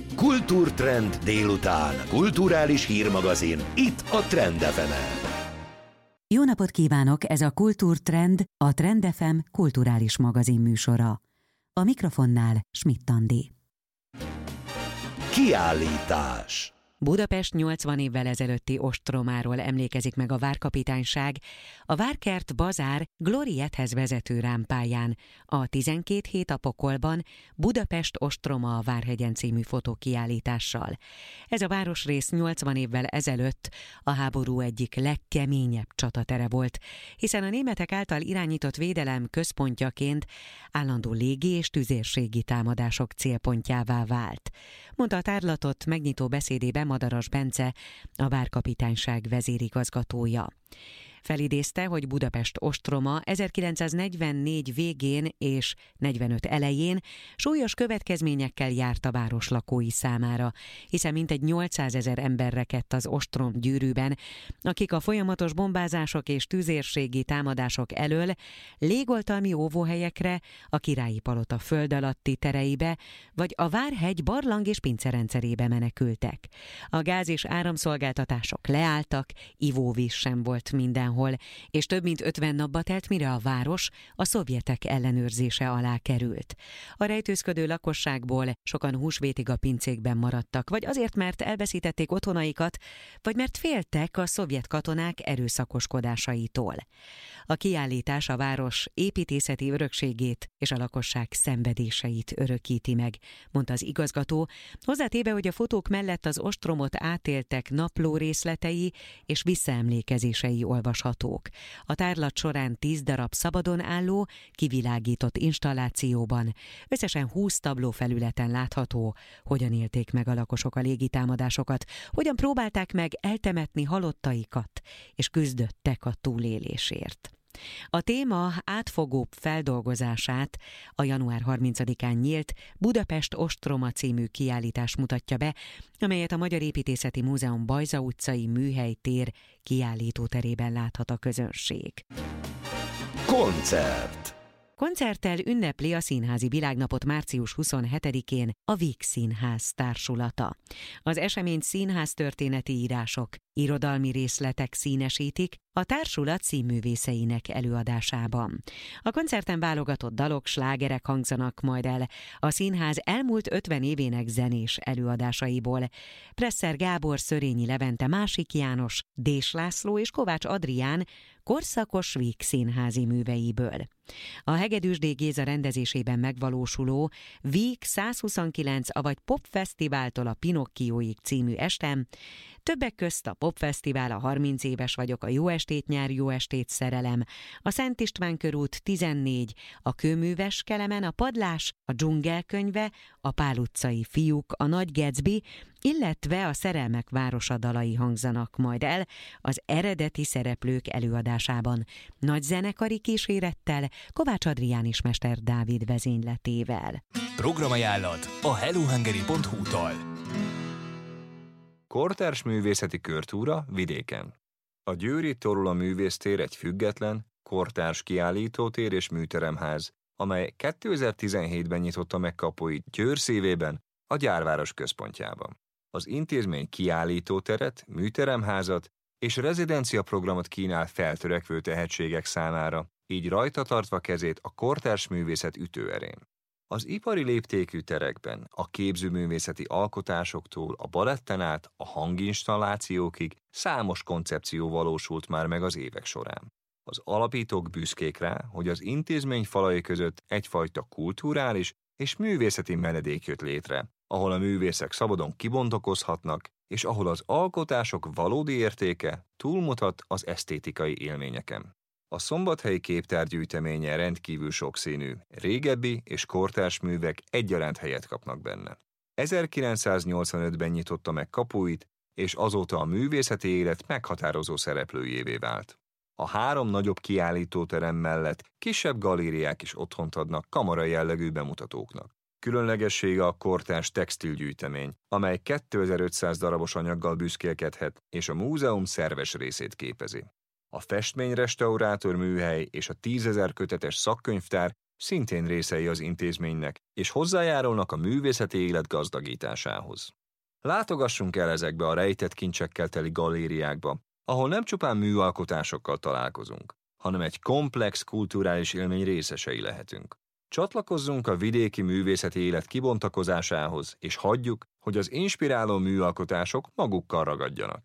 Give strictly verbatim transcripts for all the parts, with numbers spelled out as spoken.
Kultúrtrend délután. Kulturális hírmagazin. Itt a Trend ef emen. Jó napot kívánok! Ez a Kultúrtrend, a Trend ef em kulturális magazin műsora. A mikrofonnál Schmidt Andi. Kiállítás. Budapest nyolcvan évvel ezelőtti ostromáról emlékezik meg a Várkapitányság, a Várkert Bazár Gloriethez vezető rámpáján, a tizenkét hét a pokolban Budapest ostroma a Várhegyen című fotókiállítással. Ez a városrész nyolcvan évvel ezelőtt a háború egyik legkeményebb csatatere volt, hiszen a németek által irányított védelem központjaként állandó légi és tüzérségi támadások célpontjává vált. Mondta a tárlatot megnyitó beszédében Madaras Bence, a Várkapitányság vezérigazgatója. Felidézte, hogy Budapest ostroma ezerkilencszáznegyvennégy végén és negyvenöt elején súlyos következményekkel járt a város lakói számára, hiszen mintegy nyolcszázezer ember rekedt az ostrom gyűrűben, akik a folyamatos bombázások és tüzérségi támadások elől légoltalmi óvóhelyekre, a Királyi Palota föld alatti tereibe, vagy a Várhegy barlang és pincerendszerébe menekültek. A gáz- és áramszolgáltatások leálltak, ivóvíz sem volt minden hol, és több mint ötven napba telt, mire a város a szovjetek ellenőrzése alá került. A rejtőzködő lakosságból sokan húsvétig a pincékben maradtak, vagy azért, mert elveszítették otthonaikat, vagy mert féltek a szovjet katonák erőszakoskodásaitól. A kiállítás a város építészeti örökségét és a lakosság szenvedéseit örökíti meg, mondta az igazgató, hozzátéve, hogy a fotók mellett az ostromot átéltek napló részletei és visszaemlékezései olvashatók. A tárlat során tíz darab szabadon álló, kivilágított installációban, összesen húsz tabló felületen látható, hogyan élték meg a lakosok a légitámadásokat, hogyan próbálták meg eltemetni halottaikat, és küzdöttek a túlélésért. A téma átfogóbb feldolgozását a január harmincadikán nyílt Budapest ostroma című kiállítás mutatja be, amelyet a Magyar Építészeti Múzeum Bajza utcai műhelytér kiállítóterében láthat a közönség. Koncert. Koncerttel ünnepli a Színházi Világnapot március huszonhetedikén a Víg Színház társulata. Az eseményt színháztörténeti írások, irodalmi részletek színesítik a társulat színművészeinek előadásában. A koncerten válogatott dalok, slágerek hangzanak majd el a színház elmúlt ötven évének zenés előadásaiból. Presser Gábor, Szörényi Levente, Másik János, Dés László és Kovács Adrián korszakos Víg színházi műveiből. A Hegedűs D. Géza rendezésében megvalósuló Víg százhuszonkilenc, avagy Popfesztiváltól a Pinokkióig című estem, többek közt a Popfesztivál, a harminc éves vagyok, a Jó estét nyár, Jó estét szerelem, a Szent István körút tizennégy, a Kőműves Kelemen, a Padlás, a Dzsungelkönyve, a Pál utcai fiúk, a Nagy Gatsby, illetve a Szerelmek városa dalai hangzanak majd el az eredeti szereplők előadásában, nagy zenekari kísérettel, Kovács Adrián is Mester Dávid vezényletével. Programajánlat a hellohungary pont hu-tól. Kortárs művészeti körtúra Vidéken. A Győri Torula Művésztér egy független, kortárs kiállítótér és műteremház, amely kétezer-tizenhétben nyitotta meg kapuit Győr szívében, a gyárváros központjában. Az intézmény kiállítóteret, műteremházat és rezidenciaprogramot kínál feltörekvő tehetségek számára, így rajta tartva kezét a kortárs művészet ütőerén. Az ipari léptékű terekben a képzőművészeti alkotásoktól a baletten át a hanginstallációkig számos koncepció valósult már meg az évek során. Az alapítók büszkék rá, hogy az intézmény falai között egyfajta kulturális és művészeti menedék jött létre, ahol a művészek szabadon kibontakozhatnak, és ahol az alkotások valódi értéke túlmutat az esztétikai élményeken. A szombathelyi képtár gyűjteménye rendkívül sokszínű, régebbi és kortárs művek egyaránt helyet kapnak benne. ezerkilencszáznyolcvanötben nyitotta meg kapuit, és azóta a művészeti élet meghatározó szereplőjévé vált. A három nagyobb kiállítóterem mellett kisebb galériák is otthont adnak kamara jellegű bemutatóknak. Különlegessége a kortárs textilgyűjtemény, amely kétezer-ötszáz darabos anyaggal büszkélkedhet, és a múzeum szerves részét képezi. A festményrestaurátor műhely és a tízezer kötetes szakkönyvtár szintén részei az intézménynek, és hozzájárulnak a művészeti élet gazdagításához. Látogassunk el ezekbe a rejtett kincsekkel teli galériákba, ahol nem csupán műalkotásokkal találkozunk, hanem egy komplex kulturális élmény részesei lehetünk. Csatlakozzunk a vidéki művészeti élet kibontakozásához, és hagyjuk, hogy az inspiráló műalkotások magukkal ragadjanak.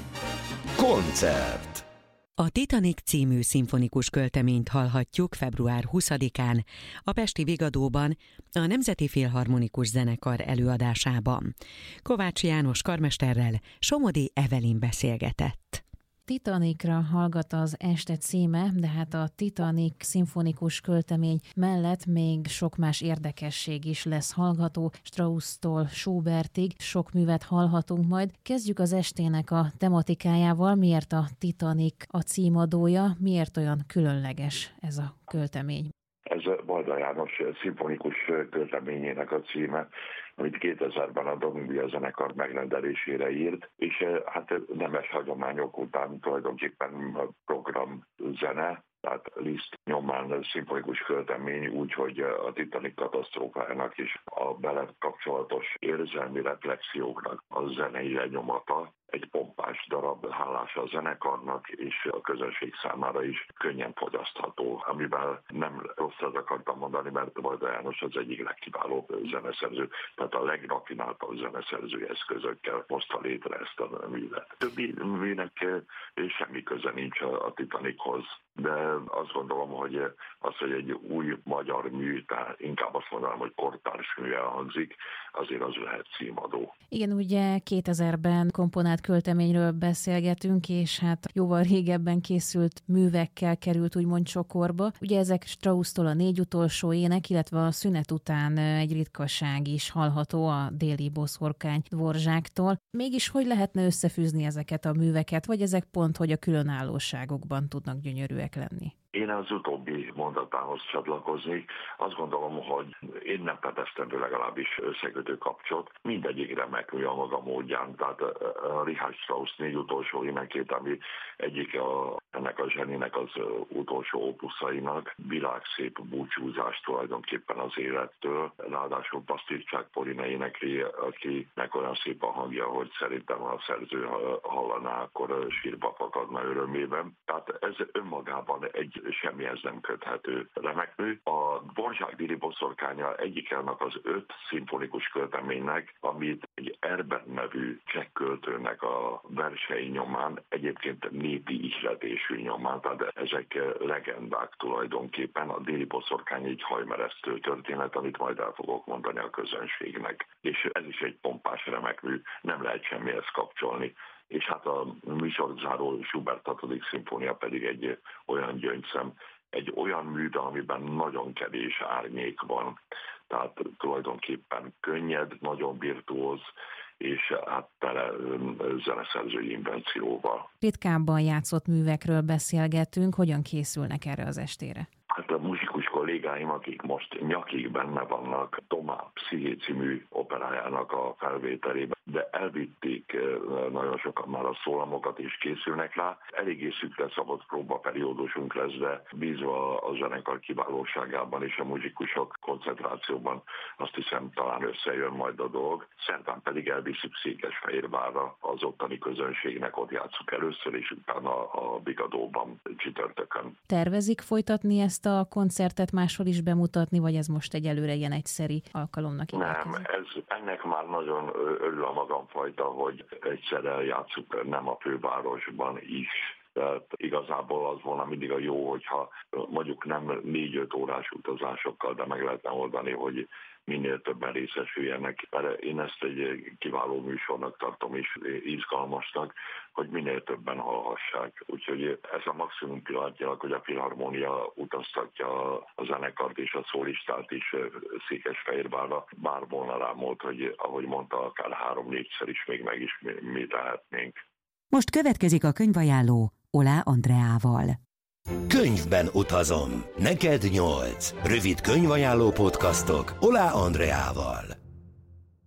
Koncert. A Titanic című szimfonikus költeményt hallhatjuk február huszadikán a pesti Vigadóban a Nemzeti Filharmonikus Zenekar előadásában. Kovács János karmesterrel Somodi Evelin beszélgetett. Titanicra hallgat az este címe, de hát a Titanic szimfonikus költemény mellett még sok más érdekesség is lesz hallgató, Strauss-tól Schubertig sok művet hallhatunk majd. Kezdjük az estének a tematikájával, miért a Titanic a címadója, miért olyan különleges ez a költemény. Ez Balda János szimfonikus költeményének a címe, amit kétezerben a Dominia zenekar megrendelésére írt, és hát nemes hagyományok után tulajdonképpen programzene, tehát Liszt nyomán szimfonikus költemény, úgyhogy a Titanic katasztrófájának is a bele kapcsolatos érzelmi reflexióknak a zenei lenyomata. Egy pompás darab, hálás a zenekarnak, és a közönség számára is könnyen fogyasztható, amivel nem rosszat akartam mondani, mert Balda János az egyik legkiválóbb zeneszerző, tehát a legrafináltabb zeneszerző eszközökkel hozta létre ezt a művet. Többi műnek semmi köze nincs a Titanichoz, de azt gondolom, hogy az, hogy egy új magyar mű, tehát inkább azt mondanám, hogy kortárs mű elhangzik, azért az lehet címadó. Igen, ugye kétezerben komponált költeményről beszélgetünk, és hát jóval régebben készült művekkel került úgymond csokorba. Ugye ezek Strauss-tól a Négy utolsó ének, illetve a szünet után egy ritkaság is hallható a Déli boszorkány Dvorzsáktól. Mégis hogy lehetne összefűzni ezeket a műveket, vagy ezek pont, hogy a különállóságokban tudnak gyönyörűek lenni? Én az utóbbi mondatához csatlakoznék. Azt gondolom, hogy én nem fedeztem legalábbis összekötő kapcsot. Mindegyik remek a maga módján. Tehát a Richard Strauss Négy utolsó énekét, ami egyik a, ennek a zseninek az utolsó opuszainak, világszép búcsúzás tulajdonképpen az élettől. Ráadásul Pasztircsák Polina énekli, akinek olyan szép a hangja, hogy szerintem a szerző hallaná, akkor sírba fakadna örömében. Tehát ez önmagában egy semmihez nem köthető remekmű. A Dvorzsák Déli boszorkánya egyik annak az öt szimfonikus költeménynek, amit egy Erben nevű cseh költőnek a versei nyomán, egyébként népi ihletésű nyomán, tehát ezek legendák tulajdonképpen. A Déli boszorkány egy hajmeresztő történet, amit majd el fogok mondani a közönségnek. És ez is egy pompás remekmű, nem lehet semmihez kapcsolni. És hát a műsorzáró Schubert hatodik szimfónia pedig egy olyan gyöngyszem, egy olyan mű, amiben nagyon kevés árnyék van. Tehát tulajdonképpen könnyed, nagyon virtuóz, és hát tele zeneszerzői invencióval. Ritkábban játszott művekről beszélgetünk, hogyan készülnek erre az estére? Hát a muzsikus kollégáim, akik most nyakig benne vannak Tomá Psziché című operájának a felvételében, de elvitték nagyon sokan már a szólamokat és készülnek rá. Eléggé szükre szabott próbaperiódusunk lesz, de bízva a zenekar kiválóságában és a muzsikusok koncentrációban azt hiszem talán összejön majd a dolog. Szerdán pedig elviszük Székesfehérvárra, az ottani közönségnek ott játsszuk először, és utána a Vigadóban csütörtökön. Tervezik folytatni ezt a koncertet máshol is bemutatni, vagy ez most egyelőre ilyen egyszeri alkalomnak igyekezik? Nem, ez, ennek már nagyon örül a magamfajta, hogy egyszer eljátszuk nem a fővárosban is. Tehát igazából az volna mindig a jó, hogyha mondjuk nem négy-öt órás utazásokkal, de meg lehetne oldani, hogy minél többen részesüljenek. Mert én ezt egy kiváló műsornak tartom és izgalmasnak, hogy minél többen hallhassák. Úgyhogy ez a maximum pillanatnyilag, hogy a Filharmonia utaztatja a zenekart és a szólistát is Székesfehérvárra. Bár volna rám volt, hogy ahogy mondta, akár három-négyszer is még megismételhetnénk. Most következik a könyvajánló Oláh Andreával. Könyvben utazom. Neked nyolc. Rövid könyvajánló podcastok Oláh Andreával.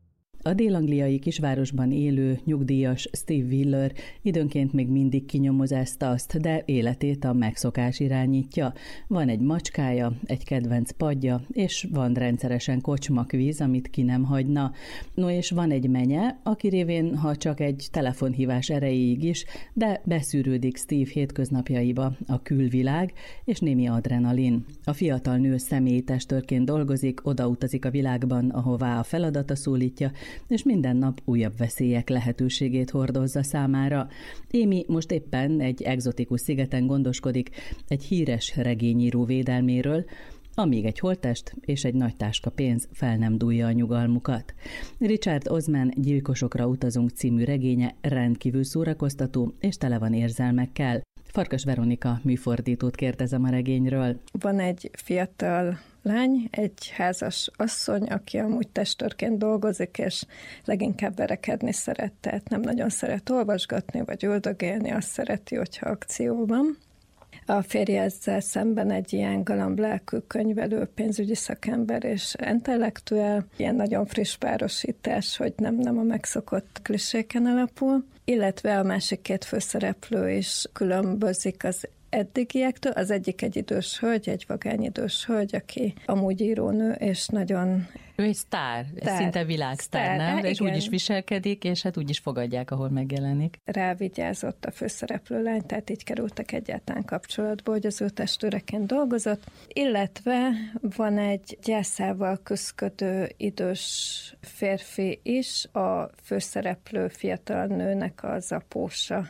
A dél-angliai kisvárosban élő nyugdíjas Steve Wheeler időnként még mindig kinyomozázta azt, de életét a megszokás irányítja. Van egy macskája, egy kedvenc padja, és van rendszeresen kocsmakvíz, amit ki nem hagyna. No és van egy menye, aki révén, ha csak egy telefonhívás erejéig is, de beszűrődik Steve hétköznapjaiba a külvilág és némi adrenalin. A fiatal nő személyi testőrként dolgozik, odautazik a világban, ahová a feladata szólítja, és minden nap újabb veszélyek lehetőségét hordozza számára. Amy most éppen egy egzotikus szigeten gondoskodik egy híres regényíró védelméről, amíg egy holttest és egy nagy táska pénz fel nem dúlja a nyugalmukat. Richard Osman Gyilkosokra utazunk című regénye rendkívül szórakoztató és tele van érzelmekkel. Farkas Veronika műfordítót kérdezem a regényről. Van egy fiatal lány, egy házas asszony, aki amúgy testőrként dolgozik, és leginkább verekedni szeret, tehát nem nagyon szeret olvasgatni, vagy üldögélni, azt szereti, hogyha akció van. A férje ezzel szemben egy ilyen galamblelkű könyvelő, pénzügyi szakember és intellektuel, ilyen nagyon friss párosítás, hogy nem, nem a megszokott kliséken alapul, illetve a másik két főszereplő is különbözik az eddigiektől. Az egyik egy idős hölgy, egy vagány idős hölgy, aki amúgy írónő, és nagyon... Ő egy sztár, sztár. Szinte világsztár, sztár, nem? Hát és úgy is viselkedik, és hát úgy is fogadják, ahol megjelenik. Rávigyázott a főszereplő lány, tehát így kerültek egyáltalán kapcsolatba, hogy az ő testőreként dolgozott. Illetve van egy gyászával küszködő idős férfi is, a főszereplő fiatal nőnek az apósa,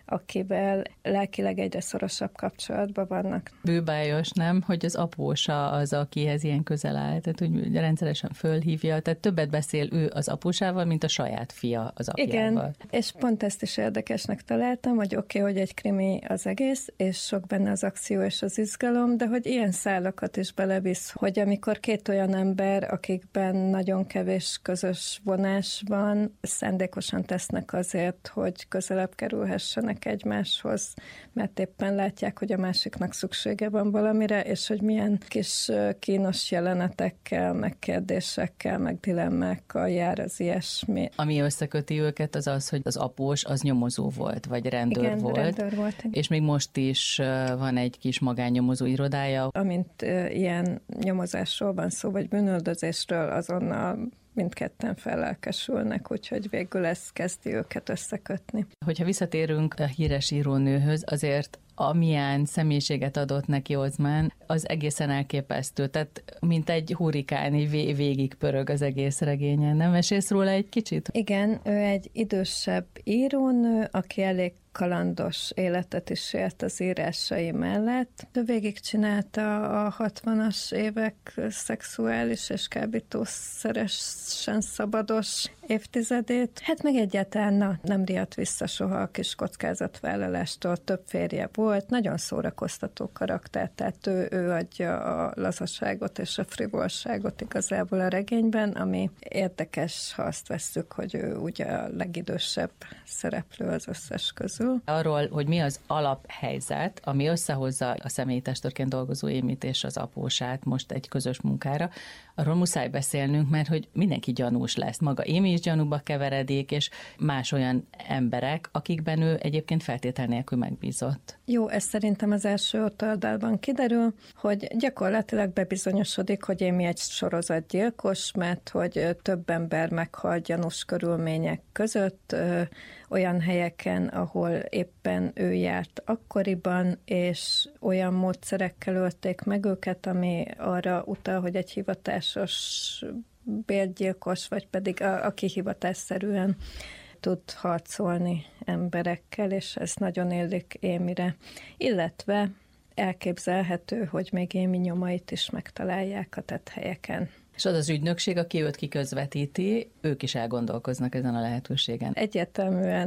akivel lelkileg egyre szorosabb kapcsolatban vannak. Bőbájos, nem? Hogy az apósa az, akihez ilyen közel áll, tehát úgy rendszeresen fölhívja, tehát többet beszél ő az apósával, mint a saját fia az apjával. Igen, és pont ezt is érdekesnek találtam, hogy oké, okay, hogy egy krimi az egész, és sok benne az akció és az izgalom, de hogy ilyen szálakat is belevisz, hogy amikor két olyan ember, akikben nagyon kevés közös vonás van, szándékosan tesznek azért, hogy közelebb kerülhessenek egymáshoz, mert éppen látják, hogy a másiknak szüksége van valamire, és hogy milyen kis kínos jelenetekkel, meg kérdésekkel, meg dilemmákkal jár az ilyesmi. Ami összeköti őket, az az, hogy az após az nyomozó volt, vagy rendőr igen, volt. rendőr volt. És még most is van egy kis magánnyomozó irodája. Amint ilyen nyomozásról van szó, vagy bűnöldözésről, azonnal mindketten fellelkesülnek, úgyhogy végül ez kezdi őket összekötni. Hogyha visszatérünk a híres írónőhöz, azért amilyen személyiséget adott neki Osman, az egészen elképesztő. Tehát mint egy hurrikán, így végig pörög az egész regényen. Nem mesélsz róla egy kicsit? Igen, ő egy idősebb írónő, aki elég kalandos életet is élt az írásai mellett, de végigcsinálta a hatvanas évek szexuális és kábítószeresen szabados évtizedét. Hát meg egyáltalán na, nem riadt vissza soha a kis kockázatvállalástól, több férje volt, nagyon szórakoztató karakter, tehát ő, ő adja a lazaságot és a frivolságot igazából a regényben, ami érdekes, ha azt vesszük, hogy ő ugye a legidősebb szereplő az összes közül. Arról, hogy mi az alaphelyzet, ami összehozza a személyi testőrként dolgozó Amyt és az apósát most egy közös munkára, arról muszáj beszélnünk, mert hogy mindenki gyanús lesz. Maga Amy is gyanúba keveredik, és más olyan emberek, akikben ő egyébként feltétel nélkül megbízott. Jó, ez szerintem az első oldalban kiderül, hogy gyakorlatilag bebizonyosodik, hogy Amy egy sorozatgyilkos, mert hogy több ember meghal gyanús körülmények között, ö, olyan helyeken, ahol éppen ő járt akkoriban, és olyan módszerekkel ölték meg őket, ami arra utal, hogy egy hivatásos bérgyilkos, vagy pedig a, aki hivatásszerűen tud harcolni emberekkel, és ez nagyon illik Amyre. Illetve elképzelhető, hogy még Amy nyomait is megtalálják a tett helyeken. És az az ügynökség, aki őt kiközvetíti, ők is elgondolkoznak ezen a lehetőségen. Egyértelműen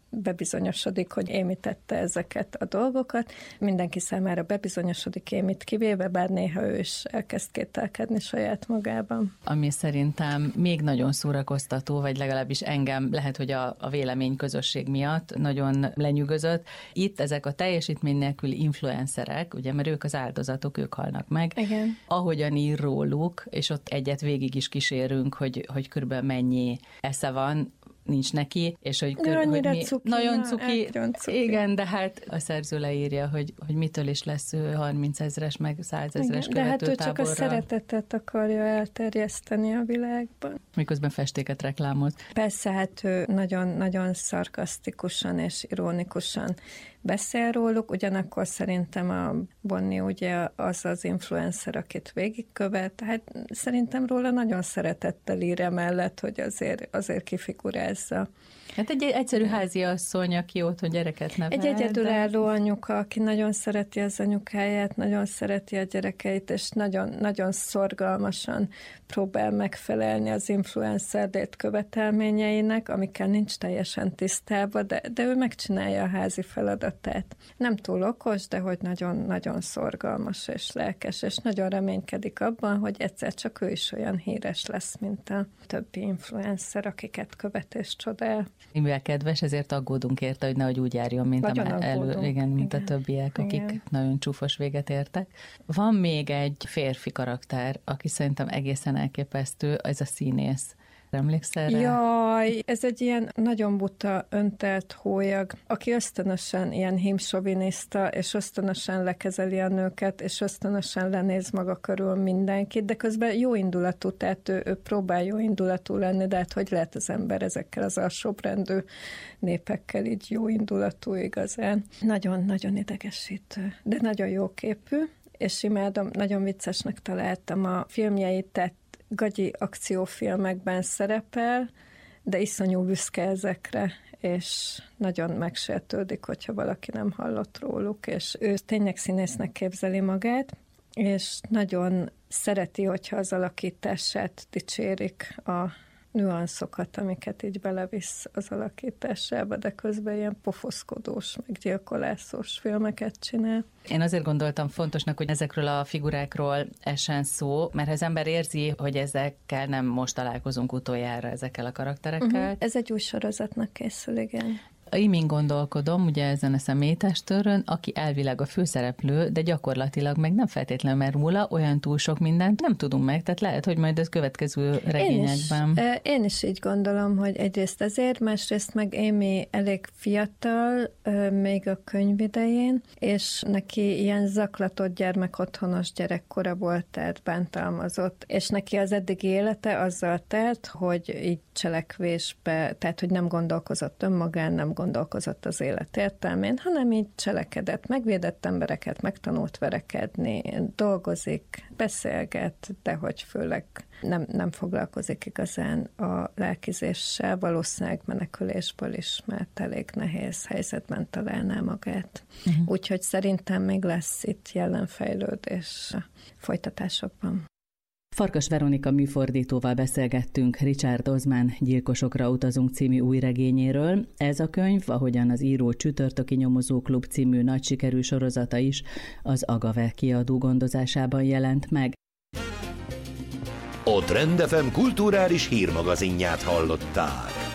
bebizonyosodik, hogy Amy tette ezeket a dolgokat. Mindenki számára bebizonyosodik Amyt kivéve, bár néha ő is elkezd kételkedni saját magában. Ami szerintem még nagyon szórakoztató, vagy legalábbis engem lehet, hogy a, a vélemény közösség miatt nagyon lenyűgözött. Itt ezek a teljesítmény nélküli influencerek, ugye, mert ők az áldozatok, ők halnak meg. Igen. Ahogyan ír róluk, és ott egyet végig is kísérünk, hogy, hogy körülbelül mennyi esze van, nincs neki, és hogy, kör, hogy mi, cuki, nagyon na, cuki, cuki. Igen, de hát a szerző leírja, hogy, hogy mitől is lesz ő harminc ezres, meg száz ezres de hát ő csak a szeretetet szeretetet akarja elterjeszteni a világban. Miközben festéket reklámoz. Persze, hát ő nagyon-nagyon szarkasztikusan és ironikusan beszél róluk, ugyanakkor szerintem a Bonnie ugye az az influencer, akit végigkövet, hát szerintem róla nagyon szeretettel ír emellett, hogy azért, azért kifigurázza. Hát egy egyszerű háziasszony, aki otthon gyereket nevel. Egy egyedülálló anyuka, aki nagyon szereti az anyukáját, nagyon szereti a gyerekeit, és nagyon, nagyon szorgalmasan próbál megfelelni az influencer lét követelményeinek, amikkel nincs teljesen tisztában, de, de ő megcsinálja a házi feladatát. Nem túl okos, de hogy nagyon-nagyon szorgalmas és lelkes, és nagyon reménykedik abban, hogy egyszer csak ő is olyan híres lesz, mint a többi influencer, akiket követ és csodál. Mivel kedves, ezért aggódunk érte, hogy nehogy úgy járjon, mint, a, elő, igen, mint igen. a többiek, akik igen. nagyon csúfos véget értek. Van még egy férfi karakter, aki szerintem egészen elképesztő, ez a színész. Emlékszel rá? Jaj, ez egy ilyen nagyon buta, öntelt hólyag, aki ösztönösen ilyen hímsoviniszta, és ösztönösen lekezeli a nőket, és ösztönösen lenéz maga körül mindenkit, de közben jó indulatú, tehát ő, ő próbál jó indulatú lenni, de hát hogy lehet az ember ezekkel az alsóbrendű népekkel így jó indulatú igazán. Nagyon-nagyon idegesítő, de nagyon jó képű, és imádom, nagyon viccesnek találtam a filmjeit, tehát gagyi akciófilmekben szerepel, de iszonyú büszke ezekre, és nagyon megsértődik, hogyha valaki nem hallott róluk, és ő tényleg színésznek képzeli magát, és nagyon szereti, hogyha az alakítását dicsérik, a nüanszokat, amiket így belevisz az alakításába, de közben ilyen pofoszkodós, meg gyilkolászós filmeket csinál. Én azért gondoltam fontosnak, hogy ezekről a figurákról essen szó, mert ha az ember érzi, hogy ezekkel nem most találkozunk utoljára, ezekkel a karakterekkel. Uh-huh. Ez egy új sorozatnak készül, igen. Imin gondolkodom, ugye ezen a személytestőrön, aki elvileg a főszereplő, de gyakorlatilag meg nem feltétlenül mer róla, olyan túl sok mindent nem tudunk meg, tehát lehet, hogy majd az következő regényekben. Én is, én is így gondolom, hogy egyrészt ezért, másrészt meg Amy elég fiatal, még a könyv idején, és neki ilyen zaklatott gyermekotthonos gyerekkora volt, tehát bántalmazott, és neki az eddigi élete azzal telt, hogy így cselekvésbe, tehát hogy nem gondolkozott önmagán, nem gondolkozott az élet értelmén, hanem így cselekedett, megvédett embereket, megtanult verekedni, dolgozik, beszélget, de hogy főleg nem, nem foglalkozik igazán a lelkizéssel, valószínűleg menekülésből is, mert elég nehéz helyzetben találná magát. Uh-huh. Úgyhogy szerintem még lesz itt jelenfejlődés a folytatásokban. Farkas Veronika műfordítóval beszélgettünk Richard Osman Gyilkosokra utazunk című új regényéről. Ez a könyv, ahogyan az író Csütörtöki Nyomozóklub című nagy sikerű sorozata is, az Agave kiadó gondozásában jelent meg. A Trend ef em kulturális hírmagazinját hallották.